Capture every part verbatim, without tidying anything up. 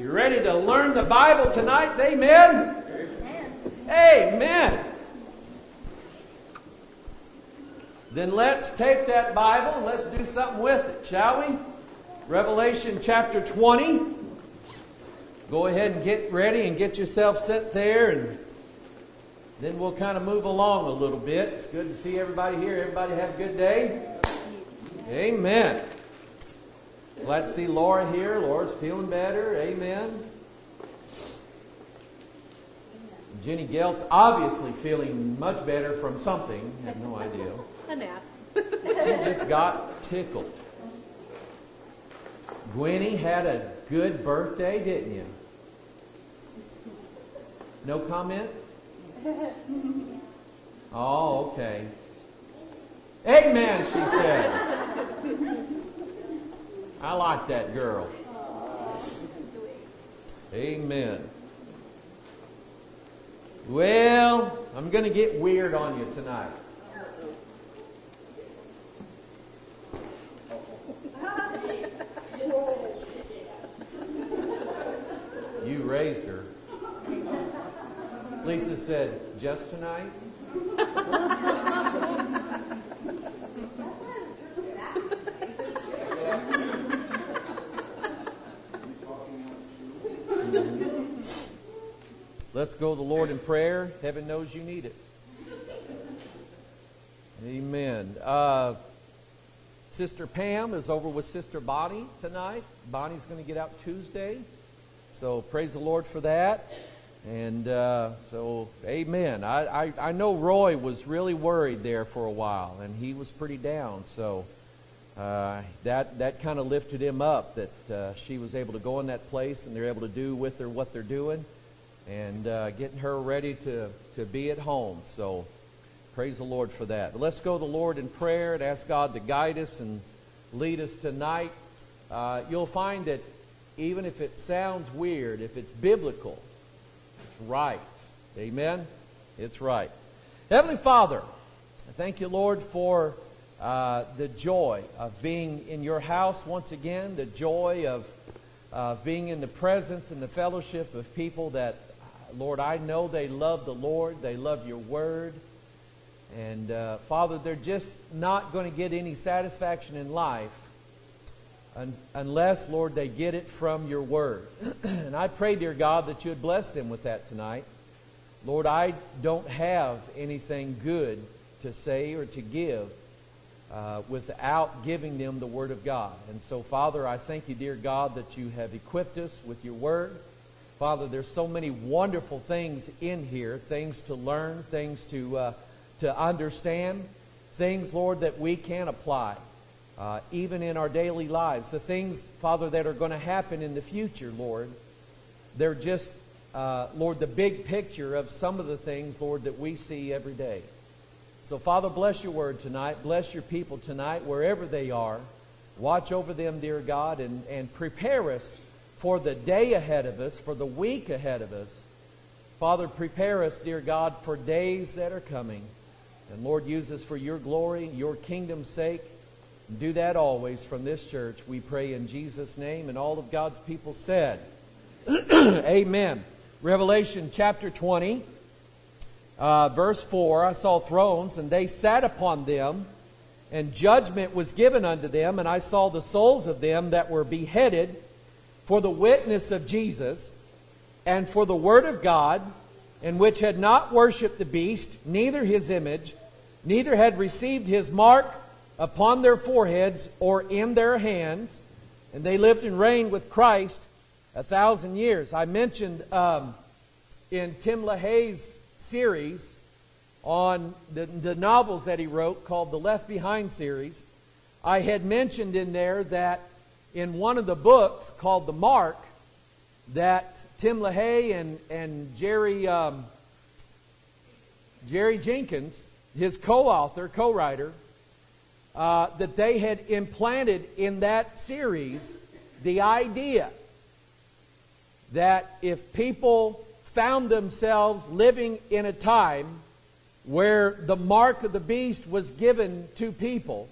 You ready to learn the Bible tonight? Amen? Amen. Amen. Then let's take that Bible and let's do something with it, shall we? Revelation chapter twenty. Go ahead and get ready and get yourself set there, and then we'll kind of move along a little bit. It's good to see everybody here. Everybody have a good day? Amen. Glad to see Laura here. Laura's feeling better. Amen. Jenny Gelt's obviously feeling much better from something. I have no idea. A nap. She just got tickled. Gwenny had a good birthday, didn't you? No comment? Oh, okay. Amen, she said. I like that girl. Amen. Well, I'm going to get weird on you tonight. You raised her. Lisa said, just tonight? Let's go to the Lord in prayer. Heaven knows you need it. Amen. Uh, Sister Pam is over with Sister Bonnie tonight. Bonnie's going to get out Tuesday. So praise the Lord for that. And uh, so, amen. I, I, I know Roy was really worried there for a while, and he was pretty down. So uh, that that kind of lifted him up, that uh, she was able to go in that place, and they're able to do with her what they're doing, and uh, getting her ready to, to be at home. So praise the Lord for that. But let's go to the Lord in prayer and ask God to guide us and lead us tonight. Uh, you'll find that even if it sounds weird, if it's biblical, it's right. Amen? It's right. Heavenly Father, I thank you, Lord, for uh, the joy of being in your house once again, the joy of uh, being in the presence and the fellowship of people that, Lord, I know they love the Lord, they love your word. And, uh, Father, they're just not going to get any satisfaction in life Un- unless, Lord, they get it from your word. And I pray, dear God, that you would bless them with that tonight. Lord, I don't have anything good to say or to give uh, without giving them the word of God. And so, Father, I thank you, dear God, that you have equipped us with your word. Father, there's so many wonderful things in here, things to learn, things to, uh, to understand, things, Lord, that we can apply. Uh, even in our daily lives. The things, Father, that are going to happen in the future, Lord, they're just, uh, Lord, the big picture of some of the things, Lord, that we see every day. So, Father, bless your word tonight. Bless your people tonight, wherever they are. Watch over them, dear God, and, and prepare us for the day ahead of us, for the week ahead of us. Father, prepare us, dear God, for days that are coming. And, Lord, use us for your glory, your kingdom's sake. Do that always from this church. We pray in Jesus' name, and all of God's people said, Amen. Revelation chapter twenty, uh, verse four, I saw thrones, and they sat upon them, and judgment was given unto them, and I saw the souls of them that were beheaded for the witness of Jesus, and for the word of God, and which had not worshipped the beast, neither his image, neither had received his mark upon their foreheads or in their hands, and they lived and reigned with Christ a thousand years. I mentioned um, in Tim LaHaye's series on the, the novels that he wrote called the Left Behind series, I had mentioned in there that in one of the books called The Mark, that Tim LaHaye and, and Jerry, um, Jerry Jenkins, his co-author, co-writer, Uh, that they had implanted in that series the idea that if people found themselves living in a time where the mark of the beast was given to people,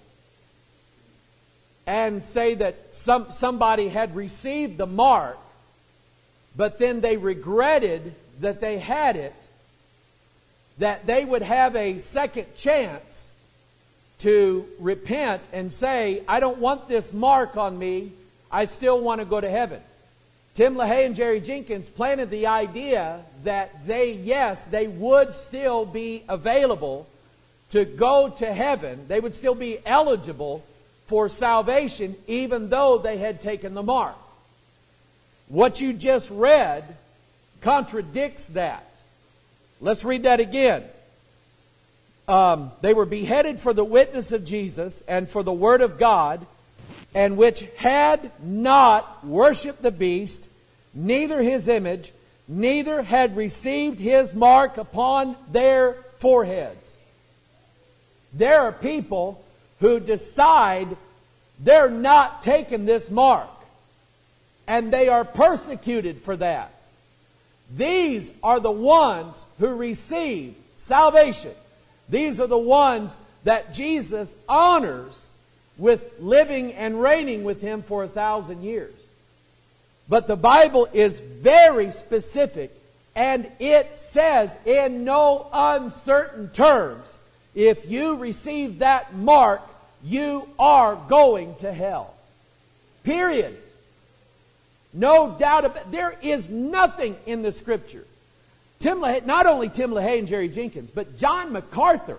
and say that some somebody had received the mark, but then they regretted that they had it, that they would have a second chance to repent and say, I don't want this mark on me, I still want to go to heaven. Tim LaHaye and Jerry Jenkins planted the idea that they, yes, they would still be available to go to heaven. They would still be eligible for salvation even though they had taken the mark. What you just read contradicts that. Let's read that again. Um, they were beheaded for the witness of Jesus and for the word of God, and which had not worshipped the beast, neither his image, neither had received his mark upon their foreheads. There are people who decide they're not taking this mark, and they are persecuted for that. These are the ones who receive salvation. These are the ones that Jesus honors with living and reigning with Him for a thousand years. But the Bible is very specific, and it says in no uncertain terms, if you receive that mark, you are going to hell. Period. No doubt about it. There is nothing in the Scripture. Tim LaHaye, not only Tim LaHaye and Jerry Jenkins, but John MacArthur.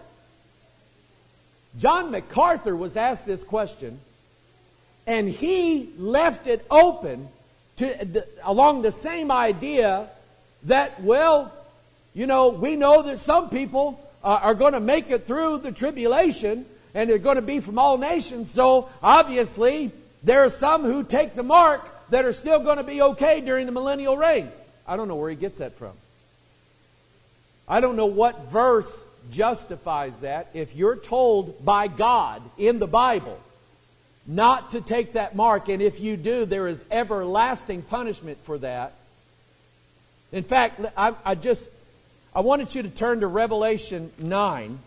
John MacArthur was asked this question, and he left it open to the, along the same idea that, well, you know, we know that some people uh, are going to make it through the tribulation, and they're going to be from all nations, so obviously there are some who take the mark that are still going to be okay during the millennial reign. I don't know where he gets that from. I don't know what verse justifies that. If you're told by God in the Bible not to take that mark, and if you do, there is everlasting punishment for that. In fact, I, I just, I wanted you to turn to Revelation nine.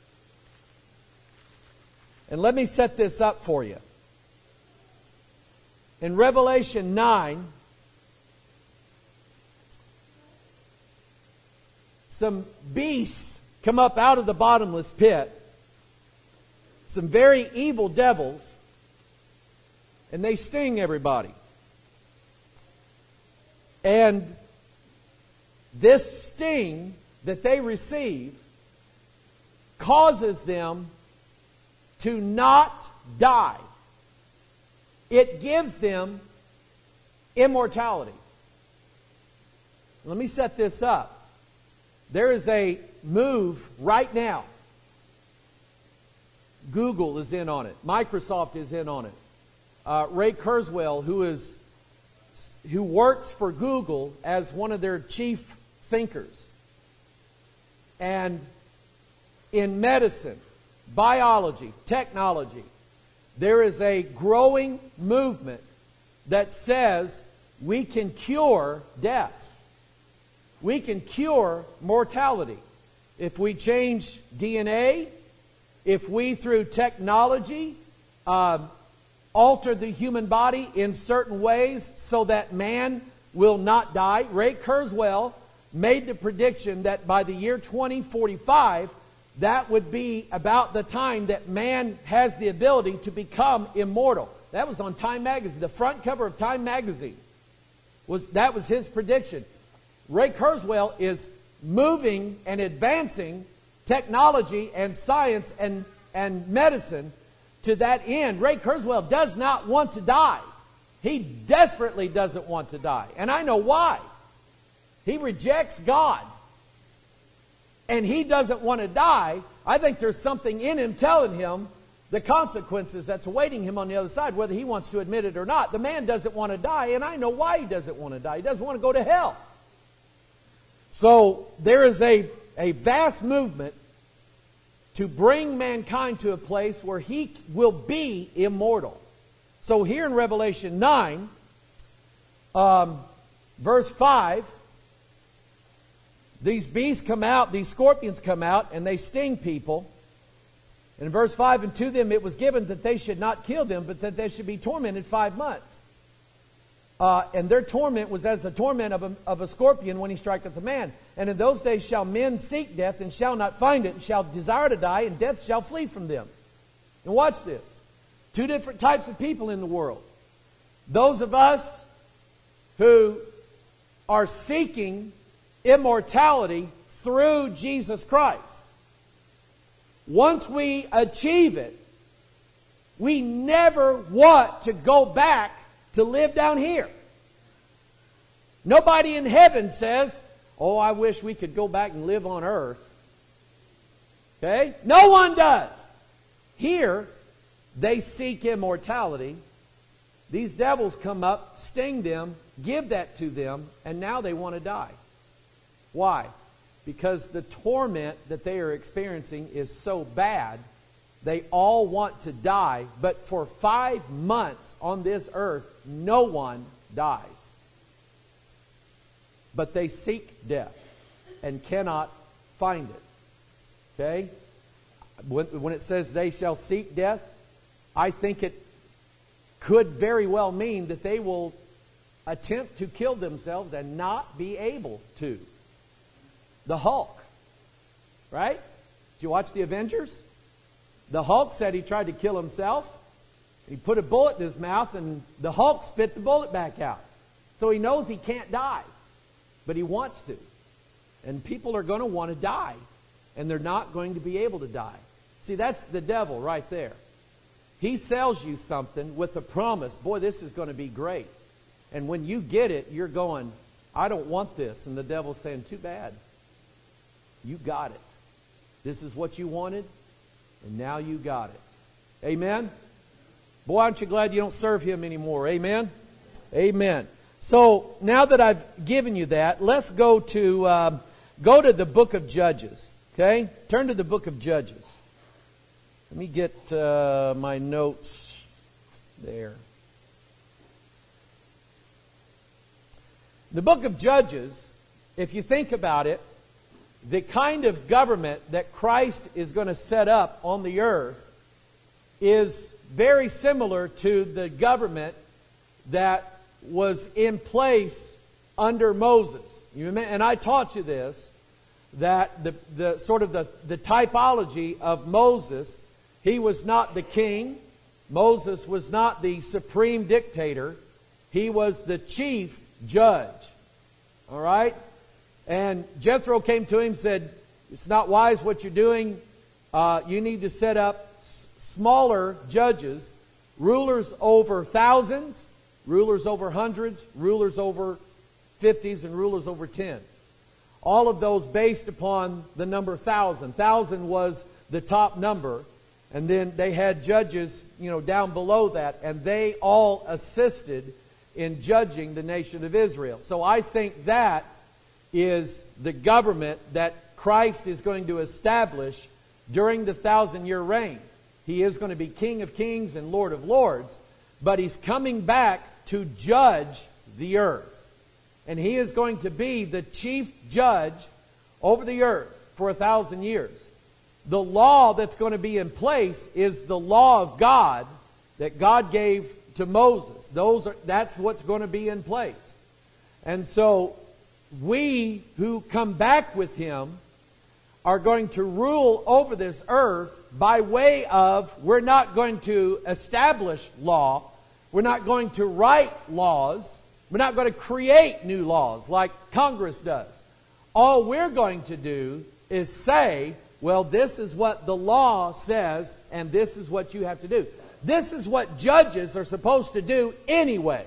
And let me set this up for you. In Revelation nine, some beasts come up out of the bottomless pit, some very evil devils, and they sting everybody. And this sting that they receive causes them to not die. It gives them immortality. Let me set this up. There is a move right now. Google is in on it. Microsoft is in on it. Uh, Ray Kurzweil, who is who works for Google as one of their chief thinkers. And in medicine, biology, technology, there is a growing movement that says we can cure death. We can cure mortality. If we change D N A, if we, through technology, uh, alter the human body in certain ways so that man will not die. Ray Kurzweil made the prediction that by the year twenty forty-five, that would be about the time that man has the ability to become immortal. That was on Time Magazine. The front cover of Time Magazine, was that was his prediction. Ray Kurzweil is moving and advancing technology and science and, and medicine to that end. Ray Kurzweil does not want to die. He desperately doesn't want to die. And I know why. He rejects God. And he doesn't want to die. I think there's something in him telling him the consequences that's awaiting him on the other side, whether he wants to admit it or not. The man doesn't want to die, and I know why he doesn't want to die. He doesn't want to go to hell. So there is a, a vast movement to bring mankind to a place where he will be immortal. So here in Revelation nine, um, verse five, these beasts come out, these scorpions come out, and they sting people. And in verse five, and to them it was given that they should not kill them, but that they should be tormented five months. Uh, and their torment was as the torment of a, of a scorpion when he striketh a man. And in those days shall men seek death, and shall not find it, and shall desire to die, and death shall flee from them. And watch this. Two different types of people in the world. Those of us who are seeking immortality through Jesus Christ. Once we achieve it, we never want to go back to live down here. Nobody in heaven says, oh, I wish we could go back and live on earth. Okay? No one does. Here, they seek immortality. These devils come up, sting them, give that to them, and now they want to die. Why? Because the torment that they are experiencing is so bad, they all want to die. But for five months on this earth, no one dies. But they seek death and cannot find it. Okay? When, when it says they shall seek death, I think it could very well mean that they will attempt to kill themselves and not be able to. The Hulk. Right? Did you watch the Avengers? The Hulk said he tried to kill himself. He put a bullet in his mouth and the Hulk spit the bullet back out. So he knows he can't die. But he wants to. And people are going to want to die. And they're not going to be able to die. See, that's the devil right there. He sells you something with the promise, boy, this is going to be great. And when you get it, you're going, I don't want this. And the devil's saying, too bad. You got it. This is what you wanted, and now you got it. Amen? Boy, aren't you glad you don't serve him anymore? Amen? Amen. So, now that I've given you that, let's go to, um, go to the book of Judges. Okay? Turn to the book of Judges. Let me get uh, my notes there. The book of Judges, if you think about it, the kind of government that Christ is going to set up on the earth is very similar to the government that was in place under Moses. You remember, and I taught you this, that the, the sort of the, the typology of Moses, he was not the king. Moses was not the supreme dictator. He was the chief judge. All right? And Jethro came to him and said, it's not wise what you're doing. Uh, you need to set up s- smaller judges, rulers over thousands, rulers over hundreds, rulers over fifties, and rulers over ten. All of those based upon the number thousand. Thousand was the top number. And then they had judges, you know, down below that. And they all assisted in judging the nation of Israel. So I think that is the government that Christ is going to establish during the thousand-year reign. He is going to be King of Kings and Lord of Lords, but He's coming back to judge the earth. And He is going to be the chief judge over the earth for a thousand years. The law that's going to be in place is the law of God that God gave to Moses. Those are, that's what's going to be in place. And so we who come back with Him are going to rule over this earth by way of, we're not going to establish law. We're not going to write laws. We're not going to create new laws like Congress does. All we're going to do is say, well, this is what the law says, and this is what you have to do. This is what judges are supposed to do anyway.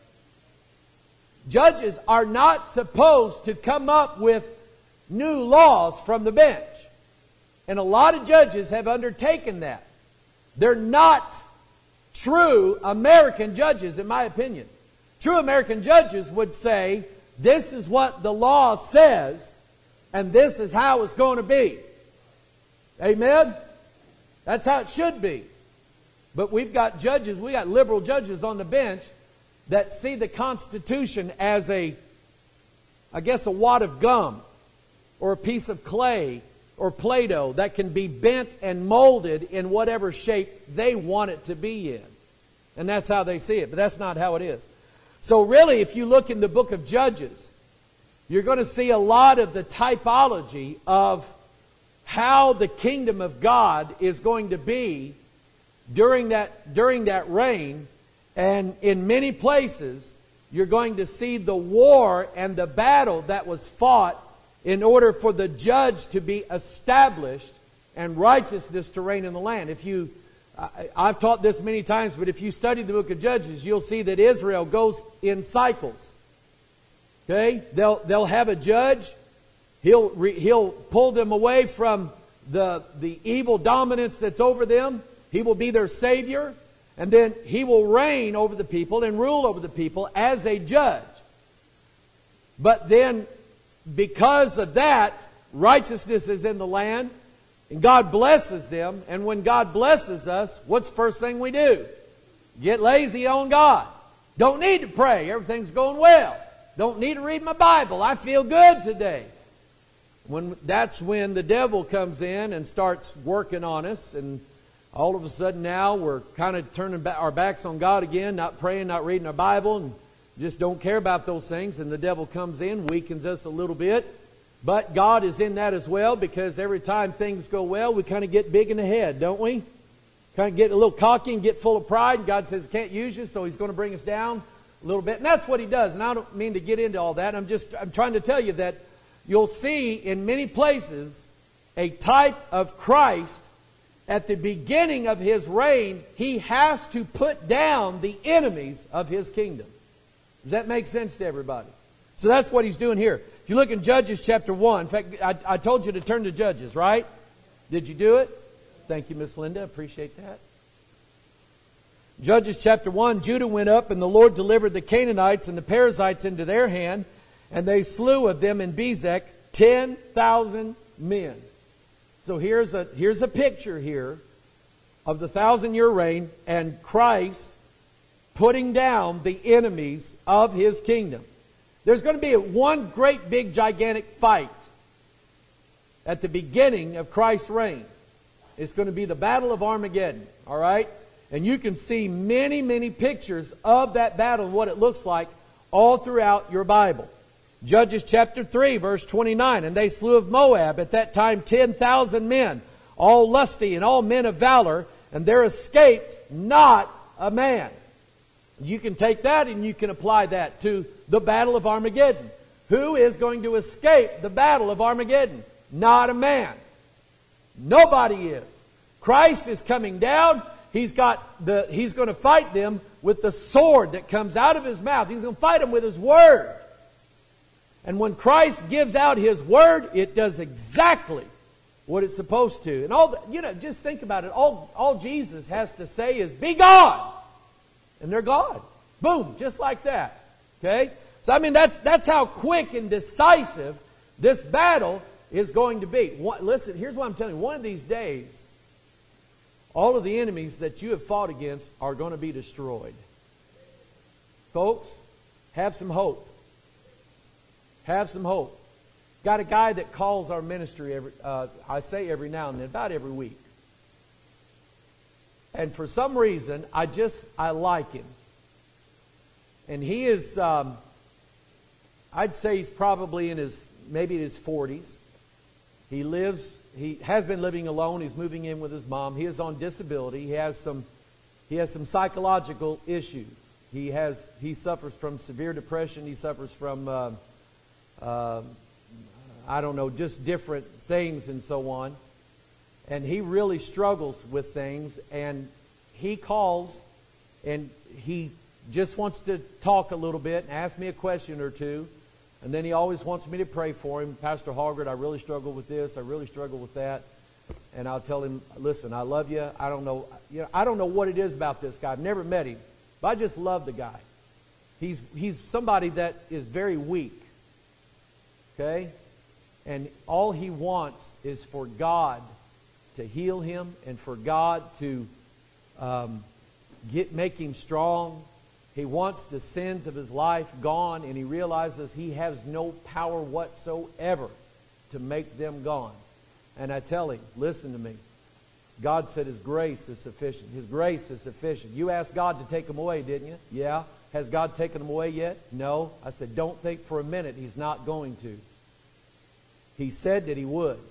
Judges are not supposed to come up with new laws from the bench. And a lot of judges have undertaken that. They're not true American judges, in my opinion. True American judges would say, this is what the law says, and this is how it's going to be. Amen? That's how it should be. But we've got judges, we got liberal judges on the bench that see the Constitution as a, I guess, a wad of gum or a piece of clay or Play-Doh that can be bent and molded in whatever shape they want it to be in. And that's how they see it. But that's not how it is. So really, if you look in the book of Judges, you're going to see a lot of the typology of how the kingdom of God is going to be during that, during that reign. And in many places, you're going to see the war and the battle that was fought in order for the judge to be established and righteousness to reign in the land. If you, I, I've taught this many times, but if you study the book of Judges, you'll see that Israel goes in cycles. Okay, they'll they'll have a judge. He'll re, he'll pull them away from the the evil dominance that's over them. He will be their savior, and then he will reign over the people and rule over the people as a judge. But then, because of that, righteousness is in the land, and God blesses them. And when God blesses us, what's the first thing we do? Get lazy on God. Don't need to pray. Everything's going well. Don't need to read my Bible. I feel good today. When that's when the devil comes in and starts working on us, and all of a sudden now we're kind of turning our backs on God again, not praying, not reading our Bible, and just don't care about those things. And the devil comes in, weakens us a little bit. But God is in that as well, because every time things go well, we kind of get big in the head, don't we? Kind of get a little cocky and get full of pride. And God says, I can't use you, so He's going to bring us down a little bit. And that's what He does. And I don't mean to get into all that. I'm just I'm trying to tell you that you'll see in many places a type of Christ. At the beginning of His reign, He has to put down the enemies of His kingdom. Does that make sense to everybody? So that's what He's doing here. If you look in Judges chapter one, in fact, I, I told you to turn to Judges, right? Did you do it? Thank you, Miss Linda. Appreciate that. Judges chapter one, Judah went up, and the Lord delivered the Canaanites and the Perizzites into their hand, and they slew of them in Bezek ten thousand men. So here's a, here's a picture here of the thousand-year reign and Christ putting down the enemies of His kingdom. There's going to be a, one great big gigantic fight at the beginning of Christ's reign. It's going to be the Battle of Armageddon, all right? And you can see many, many pictures of that battle and what it looks like all throughout your Bible. Judges chapter three, verse twenty-nine, and they slew of Moab at that time ten thousand men, all lusty and all men of valor, and there escaped not a man. You can take that and you can apply that to the Battle of Armageddon. Who is going to escape the Battle of Armageddon? Not a man. Nobody is. Christ is coming down. He's got the, he's going to fight them with the sword that comes out of His mouth. He's going to fight them with His Word. And when Christ gives out His Word, it does exactly what it's supposed to. And all the, you know, just think about it. All, all Jesus has to say is, be gone. And they're gone. Boom, just like that. Okay? So I mean, that's, that's how quick and decisive this battle is going to be. One, listen, here's what I'm telling you. One of these days, all of the enemies that you have fought against are going to be destroyed. Folks, have some hope. Have some hope. Got a guy that calls our ministry every, uh, I say every now and then, about every week. And for some reason, I just, I like him. And he is, um, I'd say he's probably in his, maybe in his forties. He lives, he has been living alone. He's moving in with his mom. He is on disability. He has some, he has some psychological issues. He has, he suffers from severe depression. He suffers from, uh, uh, I don't know, just different things and so on. And he really struggles with things. And he calls and he just wants to talk a little bit and ask me a question or two. And then he always wants me to pray for him. Pastor Hoggard, I really struggle with this. I really struggle with that. And I'll tell him, listen, I love you. I don't know, you know, I don't know what it is about this guy. I've never met him, but I just love the guy. He's he's somebody that is very weak. Okay? And all he wants is for God to heal him and for God to um, get make him strong. He wants the sins of his life gone, and he realizes he has no power whatsoever to make them gone. And I tell him, listen to me. God said His grace is sufficient. His grace is sufficient. You asked God to take them away, didn't you? Yeah. has God taken them away yet? No. I said, don't think for a minute He's not going to. He said that He would.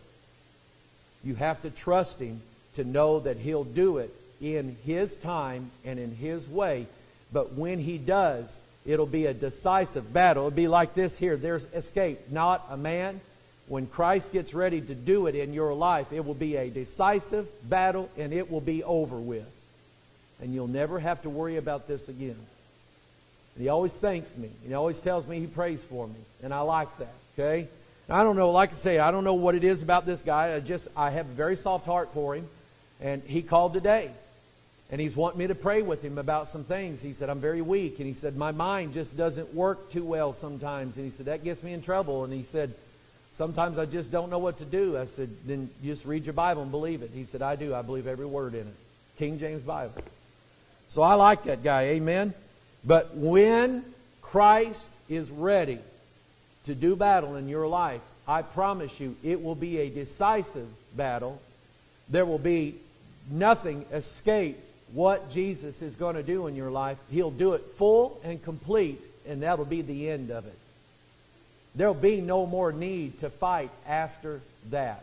You have to trust Him to know that He'll do it in His time and in His way. But when He does, it'll be a decisive battle. It'll be like this here. There's escape, not a man. When Christ gets ready to do it in your life, it will be a decisive battle and it will be over with. And you'll never have to worry about this again. And He always thanks me. He always tells me He prays for me. And I like that, okay? I don't know, like I say, I don't know what it is about this guy. I just, I have a very soft heart for him. And he called today. And he's wanting me to pray with him about some things. He said, I'm very weak. And he said, my mind just doesn't work too well sometimes. And he said, that gets me in trouble. And he said, sometimes I just don't know what to do. I said, then just read your Bible and believe it. He said, I do. I believe every word in it. King James Bible. So I like that guy. Amen. But when Christ is ready to do battle in your life, I promise you, it will be a decisive battle. There will be nothing escape what Jesus is going to do in your life. He'll do it full and complete, and that'll be the end of it. There'll be no more need to fight after that.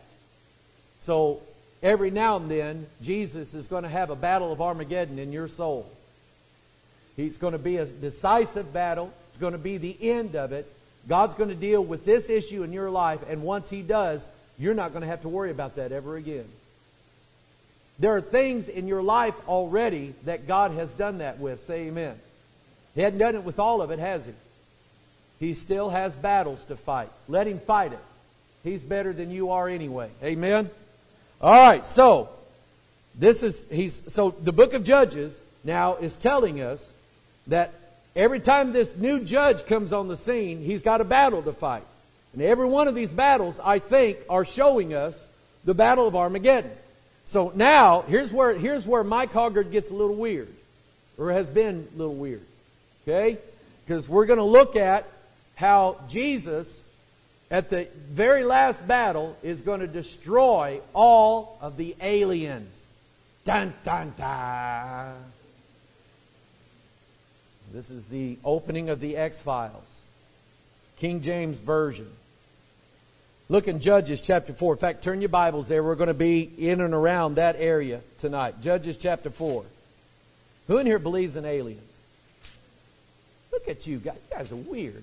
So every now and then, Jesus is going to have a battle of Armageddon in your soul. He's going to be a decisive battle. It's going to be the end of it. God's going to deal with this issue in your life, and once He does, you're not going to have to worry about that ever again. There are things in your life already that God has done that with. Say amen. He hadn't done it with all of it, has He? He still has battles to fight. Let Him fight it. He's better than you are anyway. Amen? All right, so this is he's so the book of Judges now is telling us that every time this new judge comes on the scene, he's got a battle to fight. And every one of these battles, I think, are showing us the battle of Armageddon. So now, here's where here's where Mike Hoggard gets a little weird, or has been a little weird. Okay? Because we're going to look at how Jesus, at the very last battle, is going to destroy all of the aliens. Dun, dun, dun. This is the opening of the X-Files. King James Version. Look in Judges chapter four. In fact, turn your Bibles there. We're going to be in and around that area tonight. Judges chapter four. Who in here believes in aliens? Look at you guys. You guys are weird.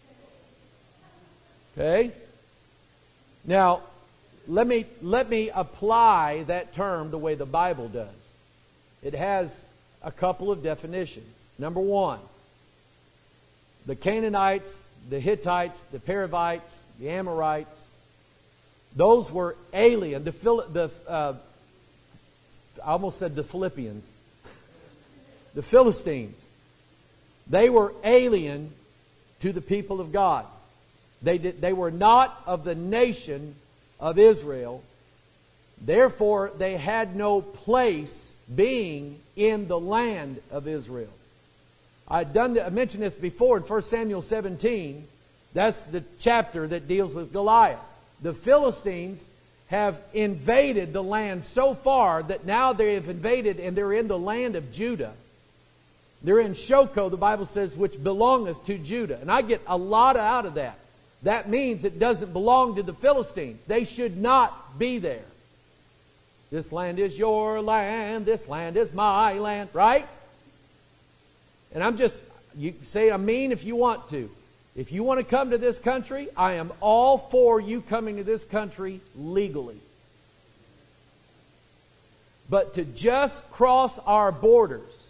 Okay? Now, let me, let me apply that term the way the Bible does. It has a couple of definitions. Number one, the Canaanites, the Hittites, the Perizzites, the Amorites, those were alien. The, the uh, I almost said the Philippians. The Philistines. They were alien to the people of God. They, did, they were not of the nation of Israel. Therefore, they had no place being in the land of Israel. I'd done, I mentioned this before in First Samuel seventeen. That's the chapter that deals with Goliath. The Philistines have invaded the land so far that now they have invaded and they're in the land of Judah. They're in Shoko, the Bible says, which belongeth to Judah. And I get a lot out of that. That means it doesn't belong to the Philistines. They should not be there. This land is your land. This land is my land. Right? And I'm just, you say I mean if you want to. If you want to come to this country, I am all for you coming to this country legally. But to just cross our borders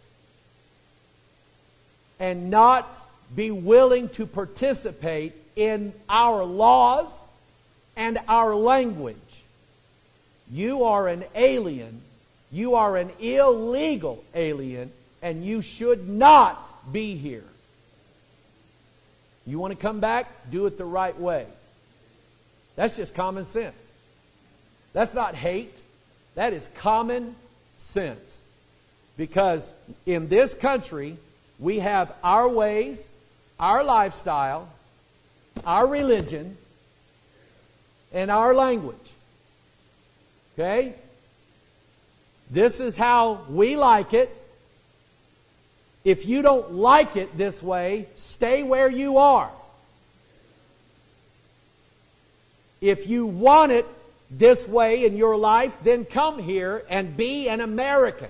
and not be willing to participate in our laws and our language, you are an alien. You are an illegal alien, and you should not be here. You want to come back? Do it the right way. That's just common sense. That's not hate. That is common sense. Because in this country, we have our ways, our lifestyle, our religion, and our language. Okay? This is how we like it. If you don't like it this way, stay where you are. If you want it this way in your life, then come here and be an American.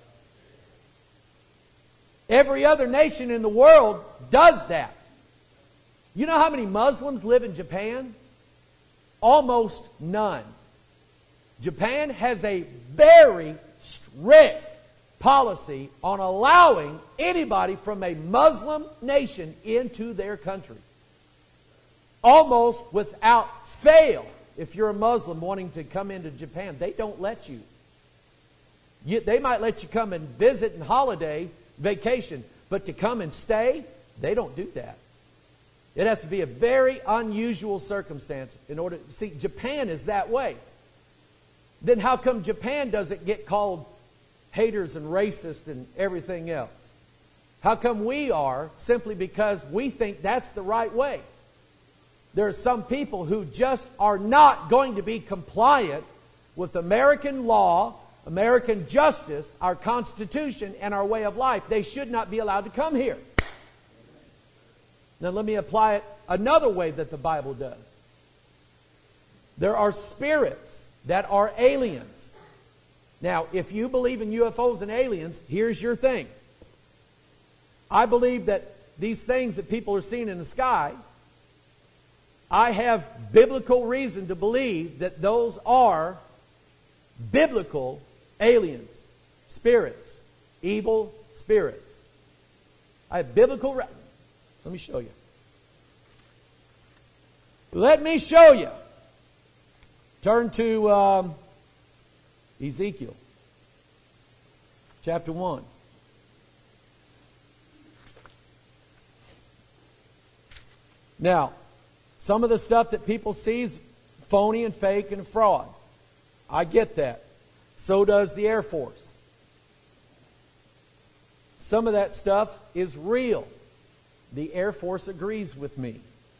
Every other nation in the world does that. You know how many Muslims live in Japan? Almost none. Japan has a very strict policy on allowing anybody from a Muslim nation into their country. Almost without fail, if you're a Muslim wanting to come into Japan, they don't let you. you. They might let you come and visit and holiday, vacation, but to come and stay, they don't do that. It has to be a very unusual circumstance in order to see. Japan is that way. Then how come Japan doesn't get called haters and racist and everything else? How come we are? Simply because we think that's the right way. There are some people who just are not going to be compliant with American law, American justice, our Constitution, and our way of life. They should not be allowed to come here. Now let me apply it another way that the Bible does. There are spirits that are aliens. Now, if you believe in U F Os and aliens, here's your thing. I believe that these things that people are seeing in the sky, I have biblical reason to believe that those are biblical aliens, spirits, evil spirits. I have biblical re- Let me show you. Let me show you. Turn to um, Ezekiel chapter one. Now, some of the stuff that people see is phony and fake and fraud. I get that. So does the Air Force. Some of that stuff is real. The Air Force agrees with me.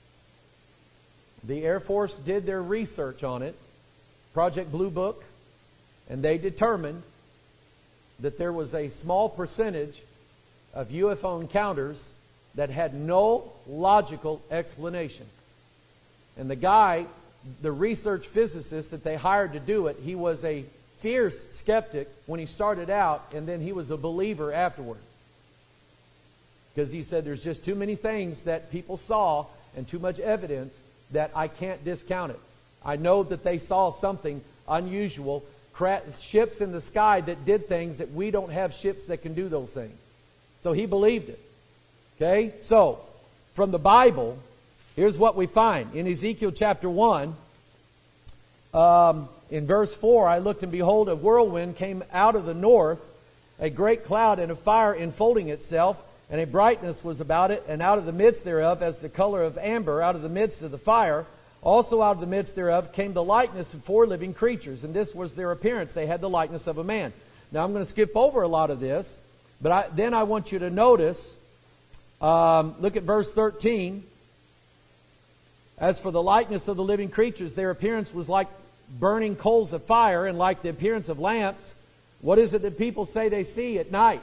The Air Force did their research on it, Project Blue Book, and they determined that there was a small percentage of U F O encounters that had no logical explanation. And the guy, the research physicist that they hired to do it, he was a fierce skeptic when he started out, and then he was a believer afterwards. Because he said there's just too many things that people saw and too much evidence that I can't discount it. I know that they saw something unusual, ships in the sky that did things that we don't have ships that can do those things. So he believed it. Okay? So, from the Bible, here's what we find. In Ezekiel chapter one, um, in verse four, I looked and behold, a whirlwind came out of the north, a great cloud and a fire enfolding itself, and a brightness was about it, and out of the midst thereof, as the color of amber, out of the midst of the fire, also out of the midst thereof came the likeness of four living creatures, and this was their appearance. They had the likeness of a man. Now I'm going to skip over a lot of this, but I, then I want you to notice, um, look at verse thirteen. As for the likeness of the living creatures, their appearance was like burning coals of fire, and like the appearance of lamps. What is it that people say they see at night?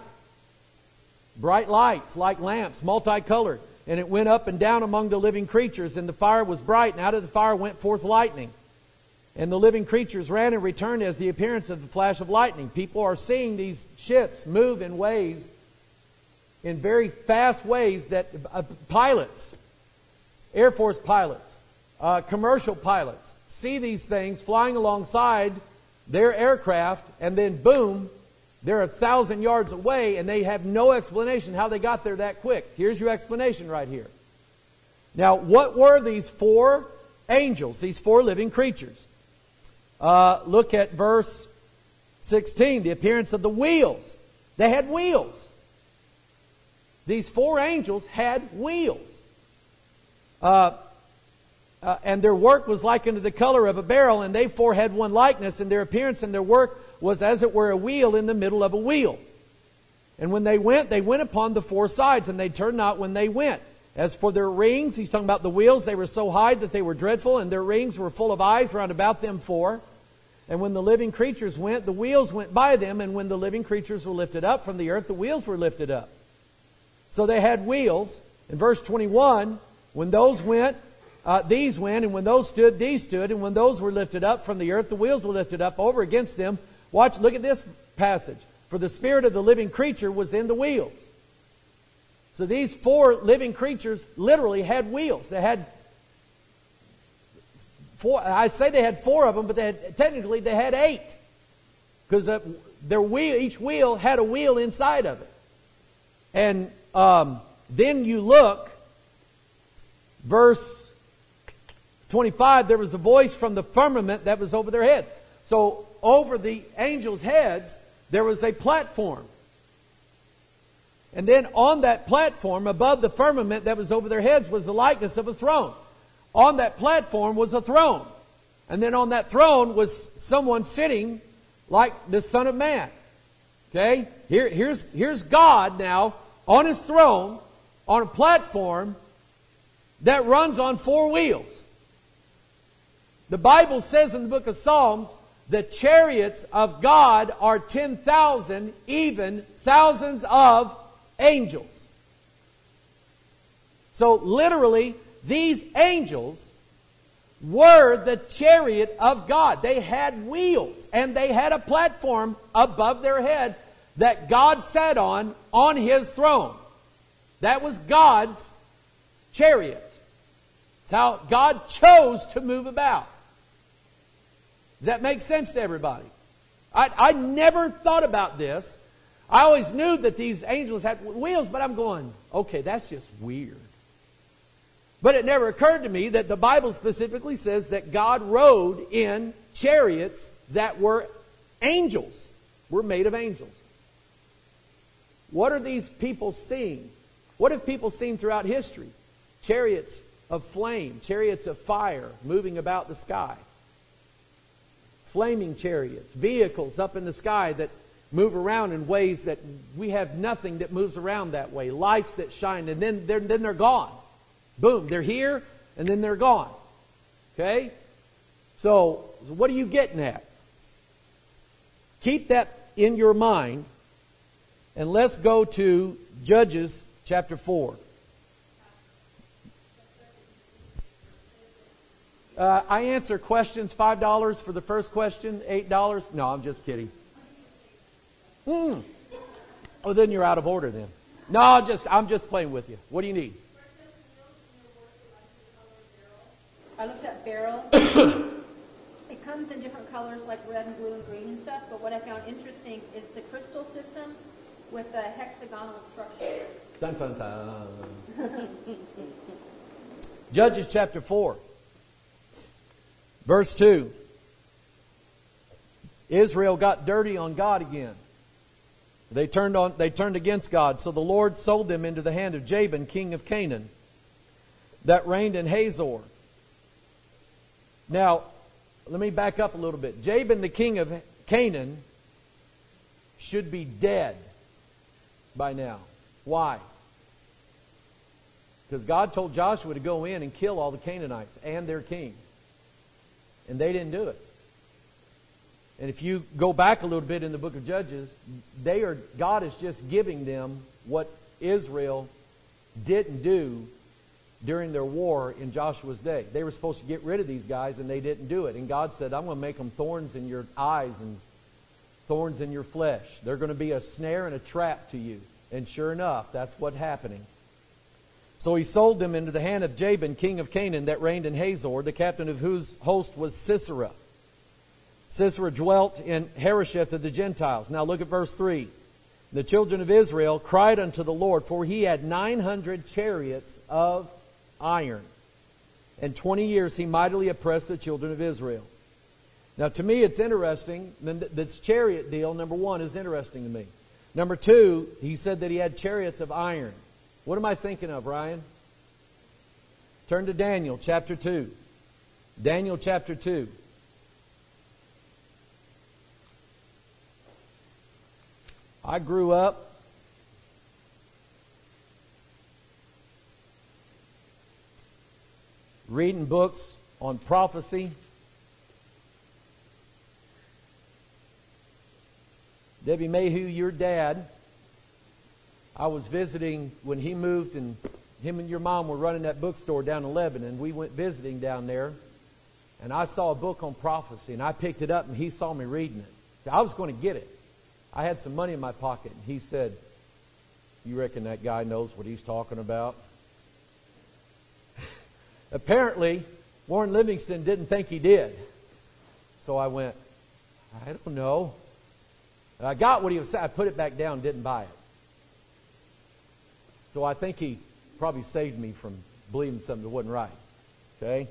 Bright lights like lamps, multicolored. And it went up and down among the living creatures, and the fire was bright, and out of the fire went forth lightning. And the living creatures ran and returned as the appearance of the flash of lightning. People are seeing these ships move in ways, in very fast ways that uh, pilots, Air Force pilots, uh, commercial pilots, see these things flying alongside their aircraft, and then boom, they're a thousand yards away, and they have no explanation how they got there that quick. Here's your explanation right here. Now, what were these four angels, these four living creatures? Uh, look at verse sixteen, the appearance of the wheels. They had wheels. These four angels had wheels. Uh, uh, and their work was like unto the color of a beryl, and they four had one likeness, and their appearance and their work was as it were a wheel in the middle of a wheel. And when they went, they went upon the four sides, and they turned not when they went. As for their rings, he's talking about the wheels, they were so high that they were dreadful, and their rings were full of eyes round about them four. And when the living creatures went, the wheels went by them, and when the living creatures were lifted up from the earth, the wheels were lifted up. So they had wheels. In verse twenty-one, when those went, uh, these went, and when those stood, these stood, and when those were lifted up from the earth, the wheels were lifted up over against them. Watch, look at this passage. For the spirit of the living creature was in the wheels. So these four living creatures literally had wheels. They had four. I say they had four of them, but they had, technically they had eight, because uh, their wheel, each wheel had a wheel inside of it. And um, then you look, verse twenty-five. There was a voice from the firmament that was over their heads. So over the angels' heads there was a platform. And then on that platform, above the firmament that was over their heads, was the likeness of a throne. On that platform was a throne. And then on that throne was someone sitting like the Son of Man. Okay? Here, here's, here's God now on His throne, on a platform that runs on four wheels. The Bible says in the book of Psalms, the chariots of God are ten thousand, even thousands of angels. So literally, these angels were the chariot of God. They had wheels, and they had a platform above their head that God sat on, on His throne. That was God's chariot. It's how God chose to move about. Does that make sense to everybody? I, I never thought about this. I always knew that these angels had wheels, but I'm going, okay, that's just weird. But it never occurred to me that the Bible specifically says that God rode in chariots that were angels, were made of angels. What are these people seeing? What have people seen throughout history? Chariots of flame, chariots of fire moving about the sky. Flaming chariots, vehicles up in the sky that move around in ways that we have nothing that moves around that way. Lights that shine, and then they're, then they're gone. Boom, they're here, and then they're gone. Okay? So, what are you getting at? Keep that in your mind, and let's go to Judges chapter four. Uh, I answer questions, five dollars for the first question, eight dollars. No, I'm just kidding. Hmm. Oh, then you're out of order then. No, I'm just, I'm just playing with you. What do you need? I looked up beryl. It comes in different colors like red and blue and green and stuff, but what I found interesting is the crystal system with a hexagonal structure. Dun, dun, dun. Judges chapter four. Verse two. Israel got dirty on God again. They turned on, they turned against God. So the Lord sold them into the hand of Jabin, king of Canaan, that reigned in Hazor. Now, let me back up a little bit. Jabin, the king of Canaan, should be dead by now. Why? Because God told Joshua to go in and kill all the Canaanites and their king. And they didn't do it. And if you go back a little bit in the book of Judges, they are God is just giving them what Israel didn't do during their war in Joshua's day. They were supposed to get rid of these guys, and they didn't do it. And God said, I'm going to make them thorns in your eyes and thorns in your flesh. They're going to be a snare and a trap to you. And sure enough, that's what's happening. So he sold them into the hand of Jabin, king of Canaan, that reigned in Hazor, the captain of whose host was Sisera. Sisera dwelt in Harosheth of the Gentiles. Now look at verse three. The children of Israel cried unto the Lord, for he had nine hundred chariots of iron. And twenty years he mightily oppressed the children of Israel. Now to me it's interesting. This chariot deal, number one, is interesting to me. Number two, he said that he had chariots of iron. What am I thinking of, Ryan? Turn to Daniel chapter two. Daniel chapter two. I grew up reading books on prophecy. Debbie Mayhew, your dad, I was visiting when he moved, and him and your mom were running that bookstore down in Lebanon. We went visiting down there, and I saw a book on prophecy, and I picked it up, and he saw me reading it. I was going to get it. I had some money in my pocket, and he said, "You reckon that guy knows what he's talking about?" Apparently, Warren Livingston didn't think he did. So I went, "I don't know." And I got what he was saying. I put it back down, didn't buy it. So I think he probably saved me from believing something that wasn't right. Okay?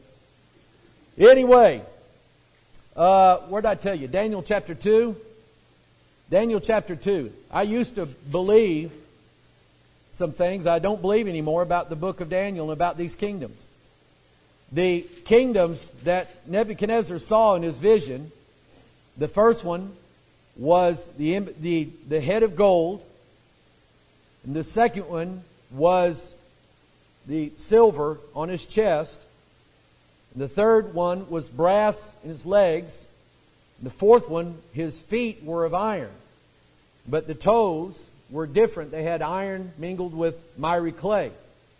Anyway, uh, where did I tell you? Daniel chapter two. Daniel chapter two. I used to believe some things I don't believe anymore about the book of Daniel and about these kingdoms. The kingdoms that Nebuchadnezzar saw in his vision, the first one was the, the, the head of gold, and the second one was the silver on his chest, and the third one was brass in his legs, and the fourth one, his feet were of iron, but the toes were different. They had iron mingled with miry clay.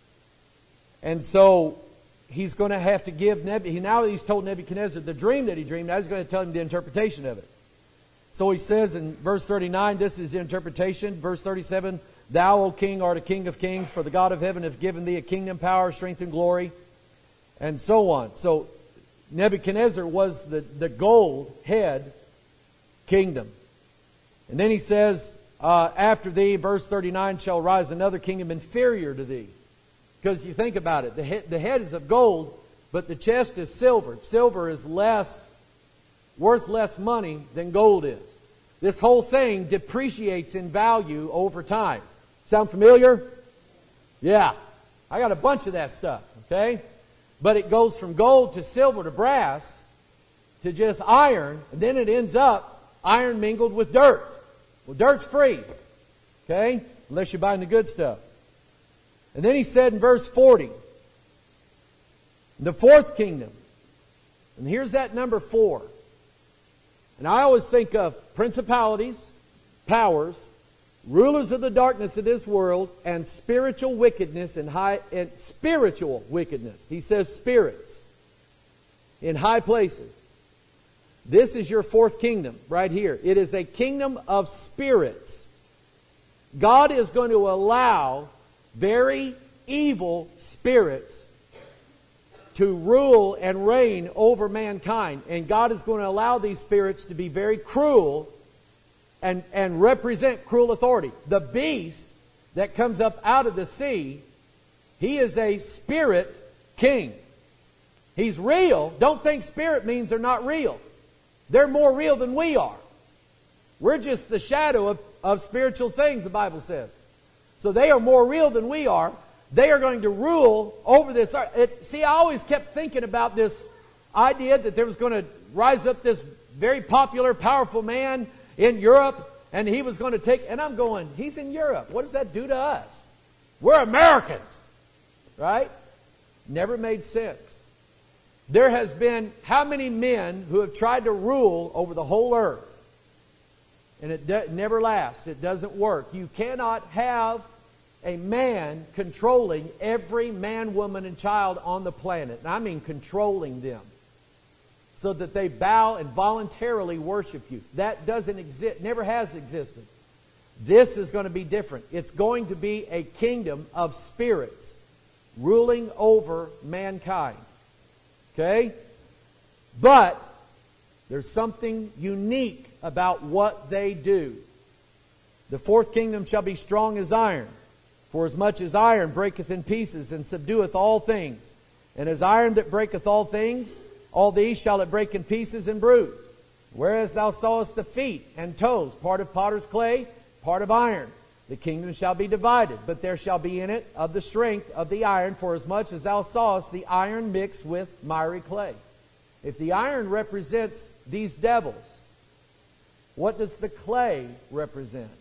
And so he's going to have to give Nebuchadnezzar, now he's told Nebuchadnezzar the dream that he dreamed. Now he's going to tell him the interpretation of it. So he says in verse thirty-nine, this is the interpretation. Verse thirty-seven, "Thou, O king, art a king of kings, for the God of heaven hath given thee a kingdom, power, strength, and glory." And so on. So Nebuchadnezzar was the, the gold head kingdom. And then he says, uh, after thee, verse thirty-nine, "shall rise another kingdom inferior to thee." Because you think about it, the head, the head is of gold, but the chest is silver. Silver is less, worth less money than gold is. This whole thing depreciates in value over time. Sound familiar? Yeah. I got a bunch of that stuff, okay? But it goes from gold to silver to brass to just iron, and then it ends up iron mingled with dirt. Well, dirt's free, okay? Unless you're buying the good stuff. And then he said in verse forty, the fourth kingdom. And here's that number four. And I always think of principalities, powers, rulers of the darkness of this world, and spiritual wickedness and high and spiritual wickedness. He says spirits in high places. This is your fourth kingdom right here. It is a kingdom of spirits. God is going to allow very evil spirits to rule and reign over mankind. And God is going to allow these spirits to be very cruel and, and represent cruel authority. The beast that comes up out of the sea, he is a spirit king. He's real. Don't think spirit means they're not real. They're more real than we are. We're just the shadow of, of spiritual things, the Bible says. So they are more real than we are. They are going to rule over this earth. It, see, I always kept thinking about this idea that there was going to rise up this very popular, powerful man in Europe, and he was going to take... And I'm going, he's in Europe. What does that do to us? We're Americans, right? Never made sense. There has been how many men who have tried to rule over the whole earth? And it de- never lasts. It doesn't work. You cannot have a man controlling every man, woman, and child on the planet. And I mean controlling them. So that they bow and voluntarily worship you. That doesn't exist. Never has existed. This is going to be different. It's going to be a kingdom of spirits ruling over mankind. Okay? But there's something unique about what they do. The fourth kingdom shall be strong as iron. For as much as iron breaketh in pieces and subdueth all things. And as iron that breaketh all things, all these shall it break in pieces and bruise. Whereas thou sawest the feet and toes, part of potter's clay, part of iron. The kingdom shall be divided, but there shall be in it of the strength of the iron, for as much as thou sawest the iron mixed with miry clay. If the iron represents these devils, what does the clay represent?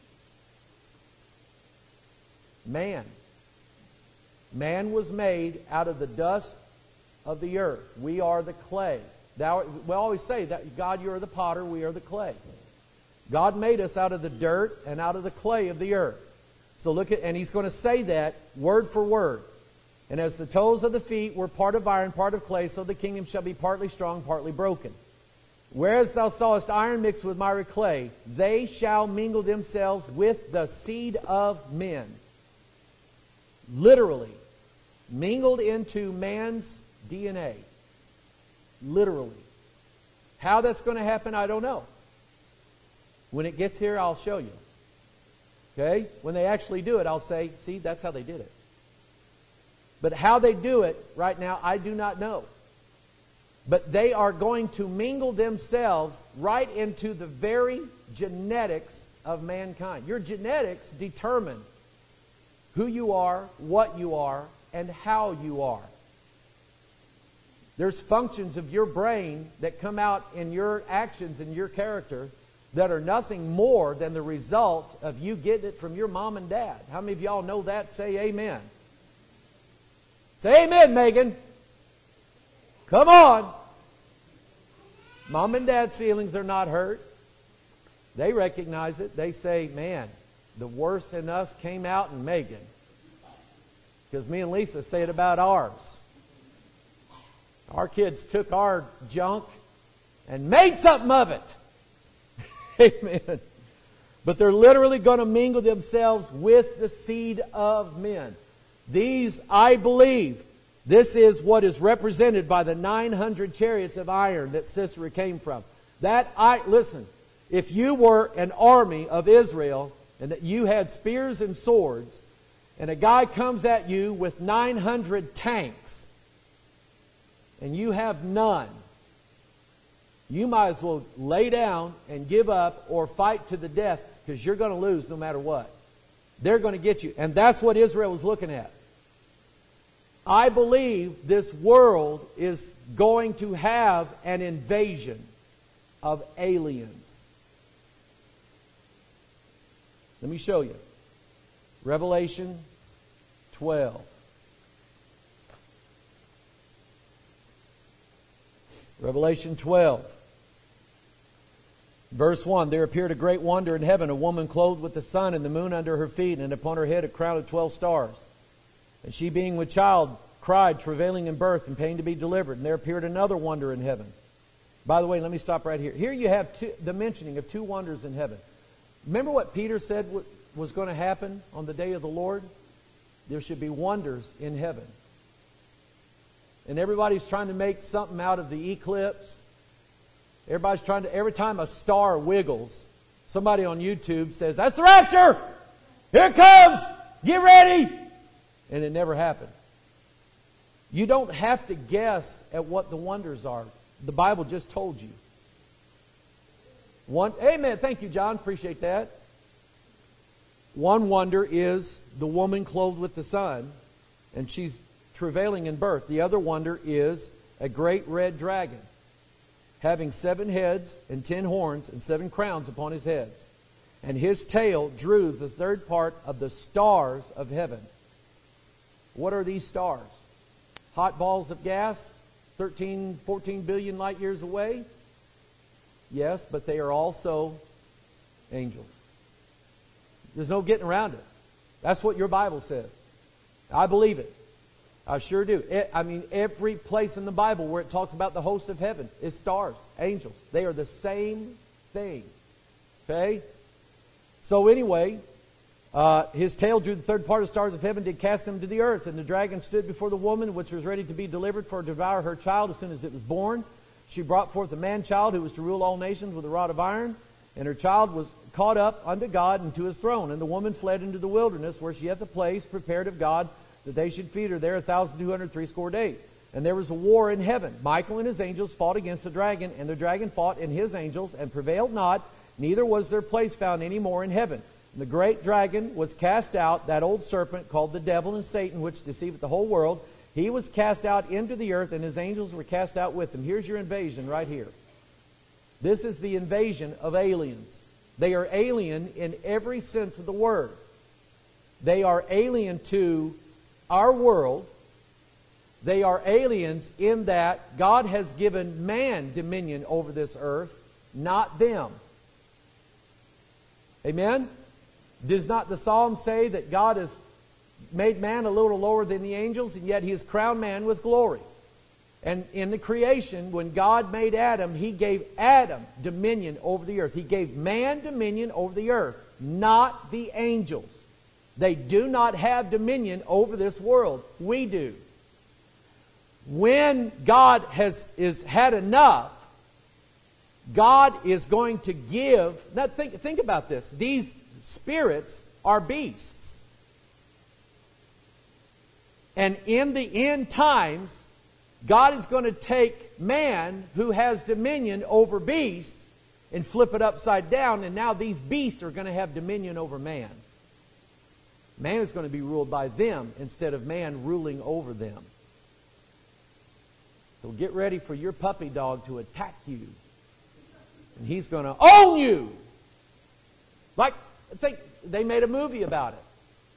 Man. Man was made out of the dust of the earth. We are the clay. Thou, we always say that God, you are the potter, we are the clay. God made us out of the dirt and out of the clay of the earth. So look at, and he's going to say that word for word. And as the toes of the feet were part of iron, part of clay, so the kingdom shall be partly strong, partly broken. Whereas thou sawest iron mixed with miry clay, they shall mingle themselves with the seed of men. Literally, mingled into man's D N A. Literally. How that's going to happen, I don't know. When it gets here, I'll show you. Okay? When they actually do it, I'll say, see, that's how they did it. But how they do it right now, I do not know. But they are going to mingle themselves right into the very genetics of mankind. Your genetics determine who you are, what you are, and how you are. There's functions of your brain that come out in your actions and your character that are nothing more than the result of you getting it from your mom and dad. How many of y'all know that? Say amen. Say amen, Megan. Come on. Mom and dad's feelings are not hurt. They recognize it. They say, man, the worst in us came out in Megan. Because me and Lisa say it about ours. Our kids took our junk and made something of it. Amen. But they're literally going to mingle themselves with the seed of men. These, I believe, this is what is represented by the nine hundred chariots of iron that Sisera came from. That, I listen, if you were an army of Israel and that you had spears and swords, and a guy comes at you with nine hundred tanks, and you have none, you might as well lay down and give up or fight to the death, because you're going to lose no matter what. They're going to get you. And that's what Israel was looking at. I believe this world is going to have an invasion of aliens. Let me show you. Revelation twelve. Revelation twelve. Verse one, there appeared a great wonder in heaven, a woman clothed with the sun and the moon under her feet, and upon her head a crown of twelve stars. And she, being with child, cried, travailing in birth and pain to be delivered. And there appeared another wonder in heaven. By the way, let me stop right here. Here you have two, the mentioning of two wonders in heaven. Remember what Peter said was going to happen on the day of the Lord? There should be wonders in heaven. And everybody's trying to make something out of the eclipse. Everybody's trying to, every time a star wiggles, somebody on YouTube says, that's the rapture! Here it comes! Get ready! And it never happens. You don't have to guess at what the wonders are. The Bible just told you. One, amen. Thank you, John. Appreciate that. One wonder is the woman clothed with the sun, and she's travailing in birth. The other wonder is a great red dragon, having seven heads and ten horns and seven crowns upon his heads. And his tail drew the third part of the stars of heaven. What are these stars? Hot balls of gas, thirteen, fourteen billion light years away? Yes, but they are also angels. There's no getting around it. That's what your Bible says. I believe it. I sure do. It, I mean, every place in the Bible where it talks about the host of heaven is stars, angels. They are the same thing. Okay? So anyway, uh, his tail drew the third part of the stars of heaven, did cast them to the earth. And the dragon stood before the woman, which was ready to be delivered for to devour her child as soon as it was born. She brought forth a man-child who was to rule all nations with a rod of iron. And her child was caught up unto God and to his throne. And the woman fled into the wilderness, where she hath a place prepared of God, that they should feed her there a thousand two hundred threescore days. And there was a war in heaven. Michael and his angels fought against the dragon, and the dragon fought and his angels, and prevailed not, neither was their place found any more in heaven. And the great dragon was cast out, that old serpent called the devil and Satan, which deceiveth the whole world. He was cast out into the earth, and his angels were cast out with him. Here's your invasion right here. This is the invasion of aliens. They are alien in every sense of the word. They are alien to our world. They are aliens in that God has given man dominion over this earth, not them. Amen? Does not the Psalm say that God has made man a little lower than the angels, and yet He has crowned man with glory? And in the creation, when God made Adam, He gave Adam dominion over the earth. He gave man dominion over the earth, not the angels. They do not have dominion over this world. We do. When God has is had enough, God is going to give... Now think, think about this. These spirits are beasts. And in the end times, God is going to take man who has dominion over beasts and flip it upside down, and now these beasts are going to have dominion over man. Man is going to be ruled by them instead of man ruling over them. So get ready for your puppy dog to attack you. And he's going to own you. Like, I think they made a movie about it.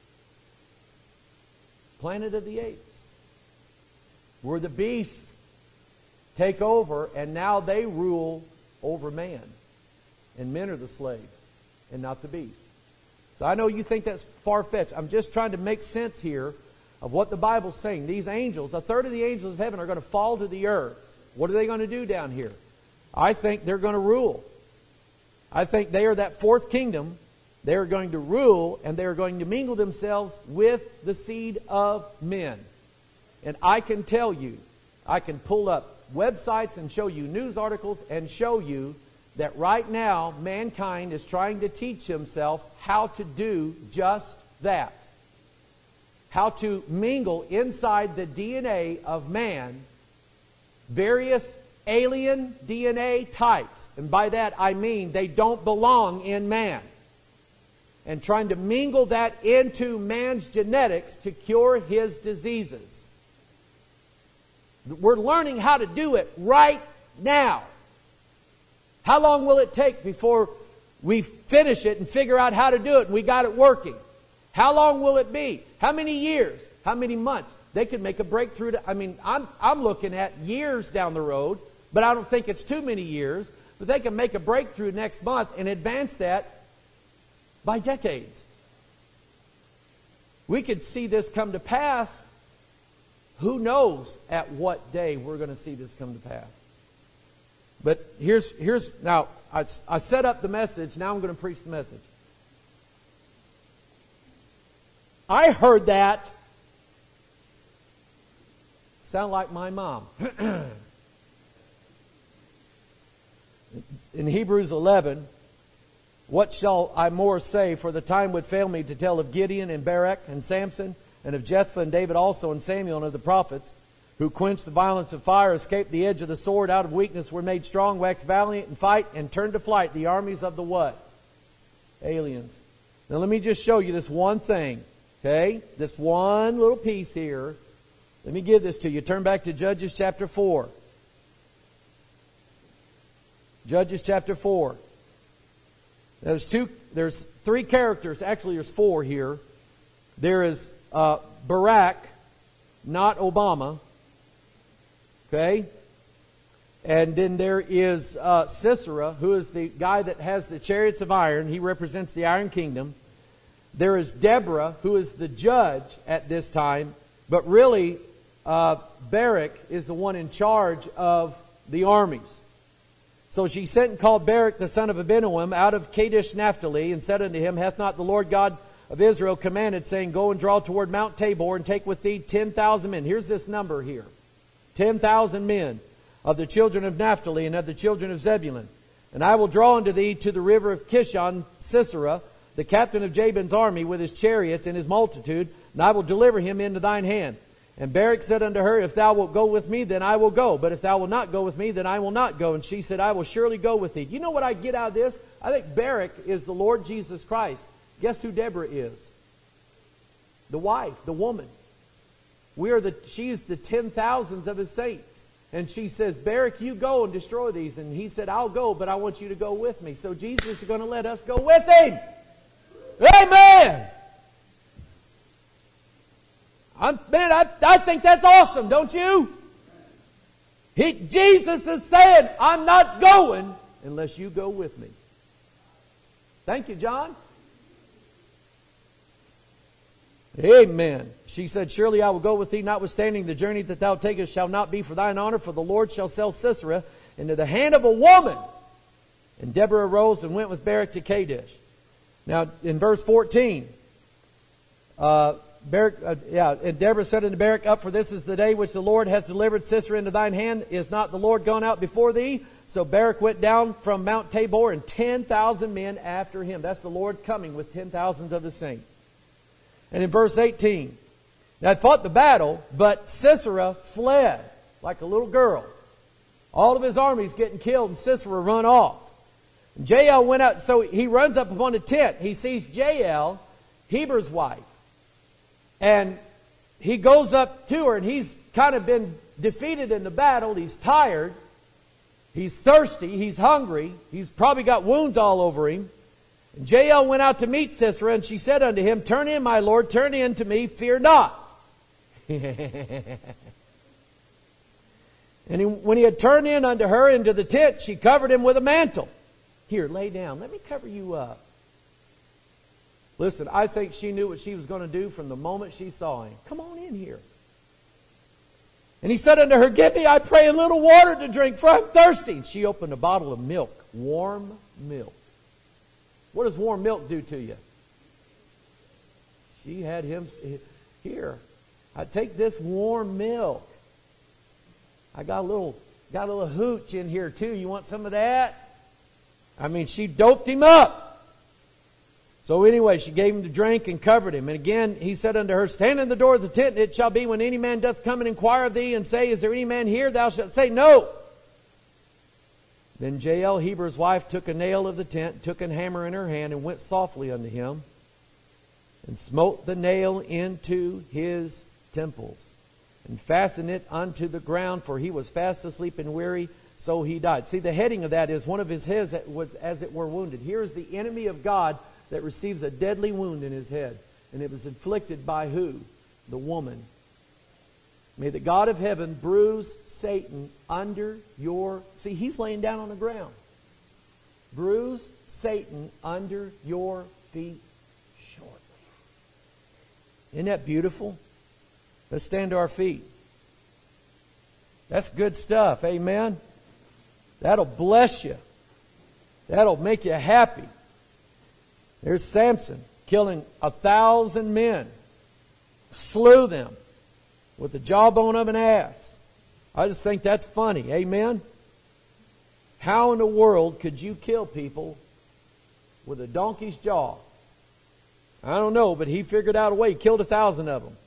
Planet of the Apes. Where the beasts take over, and now they rule over man. And men are the slaves, and not the beasts. So I know you think that's far-fetched. I'm just trying to make sense here of what the Bible's saying. These angels, a third of the angels of heaven are going to fall to the earth. What are they going to do down here? I think they're going to rule. I think they are that fourth kingdom. They're going to rule, and they're going to mingle themselves with the seed of men. And I can tell you, I can pull up websites and show you news articles and show you that right now mankind is trying to teach himself how to do just that. How to mingle inside the D N A of man various alien D N A types. And by that I mean they don't belong in man. And trying to mingle that into man's genetics to cure his diseases. We're learning how to do it right now. How long will it take before we finish it and figure out how to do it and we got it working? How long will it be? How many years? How many months? They could make a breakthrough. To, I mean, I'm, I'm looking at years down the road, but I don't think it's too many years. But they can make a breakthrough next month and advance that by decades. We could see this come to pass. Who knows at what day we're going to see this come to pass? But here's, here's now, I, I set up the message. Now I'm going to preach the message. I heard that. Sound like my mom. In Hebrews eleven, what shall I more say? For the time would fail me to tell of Gideon and Barak and Samson, and of Jephthah and David also, and Samuel, and of the prophets, who quenched the violence of fire, escaped the edge of the sword, out of weakness were made strong, waxed valiant in fight, and turned to flight the armies of the what? Aliens. Now let me just show you this one thing. Okay? This one little piece here. Let me give this to you. Turn back to Judges chapter four. Judges chapter four. There's two, there's three characters. Actually, there's four here. There is uh, Barak, not Obama. Okay? And then there is uh, Sisera, who is the guy that has the chariots of iron. He represents the Iron Kingdom. There is Deborah, who is the judge at this time. But really, uh, Barak is the one in charge of the armies. So she sent and called Barak the son of Abinoam out of Kadesh Naphtali, and said unto him, Hath not the Lord God of Israel commanded, saying, Go and draw toward Mount Tabor, and take with thee ten thousand men. Here's this number here. Ten thousand men of the children of Naphtali and of the children of Zebulun. And I will draw unto thee to the river of Kishon Sisera, the captain of Jabin's army, with his chariots and his multitude, and I will deliver him into thine hand. And Barak said unto her, If thou wilt go with me, then I will go. But if thou wilt not go with me, then I will not go. And she said, I will surely go with thee. You know what I get out of this? I think Barak is the Lord Jesus Christ. Guess who Deborah is? The wife, the woman. We are the, she is the ten thousands of his saints. And she says, Barak, you go and destroy these. And he said, I'll go, but I want you to go with me. So Jesus is going to let us go with him. Amen. I'm, man, I, I think that's awesome, don't you? He, Jesus is saying, I'm not going unless you go with me. Thank you, John. Amen. She said, surely I will go with thee, notwithstanding the journey that thou takest shall not be for thine honor, for the Lord shall sell Sisera into the hand of a woman. And Deborah arose and went with Barak to Kadesh. Now, in verse fourteen, uh, Barak, uh, yeah, and Deborah said unto Barak, up, for this is the day which the Lord hath delivered Sisera into thine hand. Is not the Lord gone out before thee? So Barak went down from Mount Tabor, and ten thousand men after him. That's the Lord coming with ten thousands of the saints. And in verse eighteen, now they fought the battle, but Sisera fled like a little girl. All of his armies getting killed, and Sisera run off. And Jael went out, so he runs up upon a tent. He sees Jael, Heber's wife. And he goes up to her, and he's kind of been defeated in the battle. He's tired. He's thirsty. He's hungry. He's probably got wounds all over him. And Jael went out to meet Sisera, and she said unto him, turn in, my lord, turn in to me, fear not. And he, when he had turned in unto her into the tent, she covered him with a mantle. Here, lay down. Let me cover you up. Listen, I think she knew what she was going to do from the moment she saw him. Come on in here. And he said unto her, give me, I pray, a little water to drink, for I'm thirsty. And she opened a bottle of milk, warm milk. What does warm milk do to you? She had him, here, I take this warm milk. I got a little, got a little hooch in here too. You want some of that? I mean, she doped him up. So anyway, she gave him to drink and covered him. And again, he said unto her, stand in the door of the tent, and it shall be when any man doth come and inquire of thee, and say, is there any man here? Thou shalt say, no. Then Jael, Heber's wife, took a nail of the tent, took an hammer in her hand, and went softly unto him, and smote the nail into his temples, and fastened it unto the ground, for he was fast asleep and weary, so he died. See, the heading of that is one of his heads was as it were wounded. Here is the enemy of God that receives a deadly wound in his head. And it was inflicted by who? The woman. May the God of heaven bruise Satan under your... See, he's laying down on the ground. Bruise Satan under your feet shortly. Isn't that beautiful? Let's stand to our feet. That's good stuff. Amen. That'll bless you. That'll make you happy. There's Samson killing a thousand men. Slew them with the jawbone of an ass. I just think that's funny. Amen. How in the world could you kill people with a donkey's jaw? I don't know, but he figured out a way. He killed a thousand of them.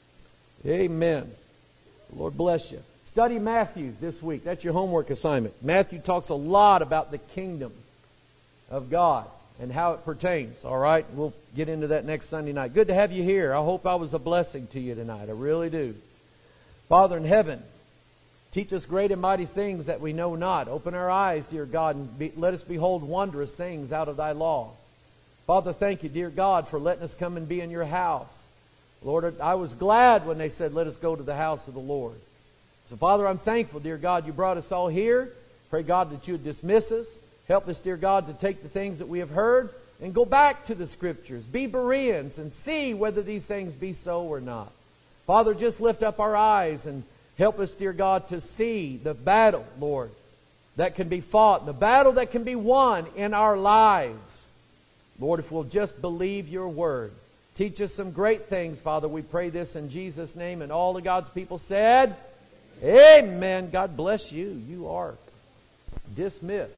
Amen. Lord bless you. Study Matthew this week. That's your homework assignment. Matthew talks a lot about the kingdom of God and how it pertains. All right? We'll get into that next Sunday night. Good to have you here. I hope I was a blessing to you tonight. I really do. Father in heaven, teach us great and mighty things that we know not. Open our eyes, dear God, and be, let us behold wondrous things out of thy law. Father, thank you, dear God, for letting us come and be in your house. Lord, I was glad when they said, let us go to the house of the Lord. So, Father, I'm thankful, dear God, you brought us all here. Pray, God, that you would dismiss us. Help us, dear God, to take the things that we have heard and go back to the Scriptures. Be Bereans and see whether these things be so or not. Father, just lift up our eyes and help us, dear God, to see the battle, Lord, that can be fought, the battle that can be won in our lives. Lord, if we'll just believe your word. Teach us some great things, Father. We pray this in Jesus' name. And all of God's people said, amen. God bless you. You are dismissed.